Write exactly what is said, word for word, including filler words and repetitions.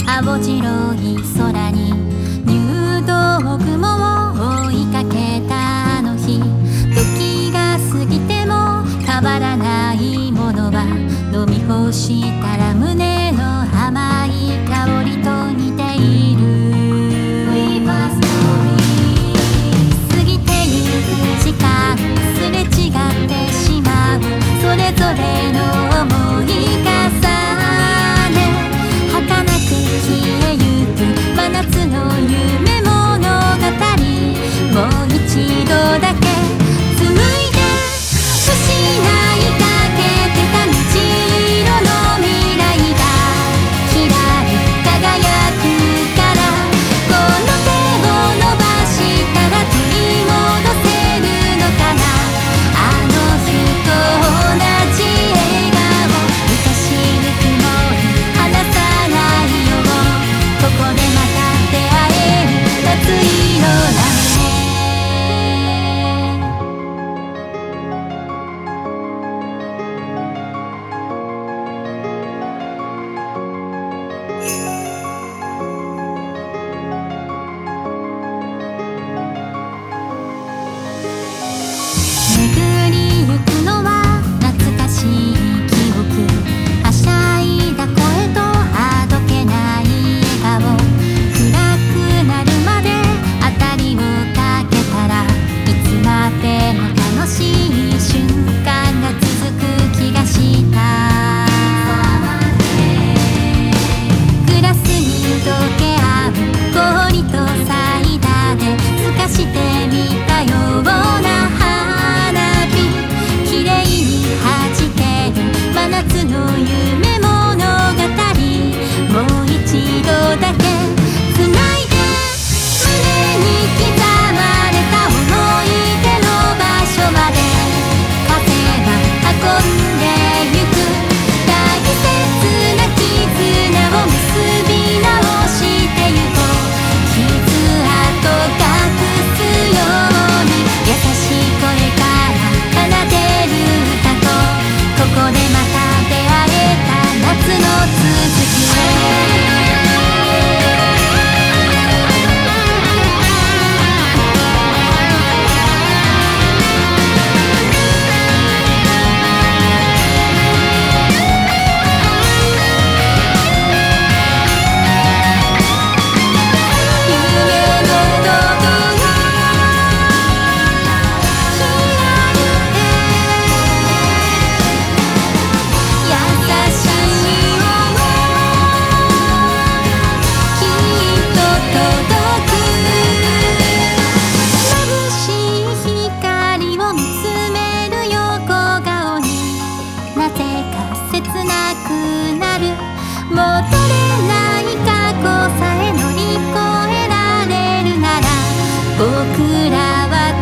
青白い空に入道雲を追いかけたあの日、時が過ぎても変わらないものは、飲み干したら胸の甘い香りと似ている。過ぎてゆく時間、すれ違ってしまうそれぞれの思い重ね、儚く消えゆく真夏の夢物語、もう一度だけ紡いで失いかけてた虹色の未来がきらり輝くから、この手を伸ばしたら取り戻せるのかな。あの日と同じ笑顔、昔ぬくもり離さないよう、ここでまた出会える夏色だね。巡りゆくのは懐かしい記憶、はしゃいだ声とあどけない笑顔、暗くなるまで明かりをかけたら、いつまでも楽しい瞬間が続く気がした。グラスに溶け合う氷とサイダーで透かしてみたような花火、綺麗に弾ける真夏の夢物語、もう一度だけ繋いで胸に刻まれた思い出の場所まで、風が運んでゆく大切な絆を結び直してゆこう。傷跡隠すように優しい声から奏でる歌と、ここでまた出会えた夏の続きへ。戻れない過去さえ乗り越えられるなら、僕らは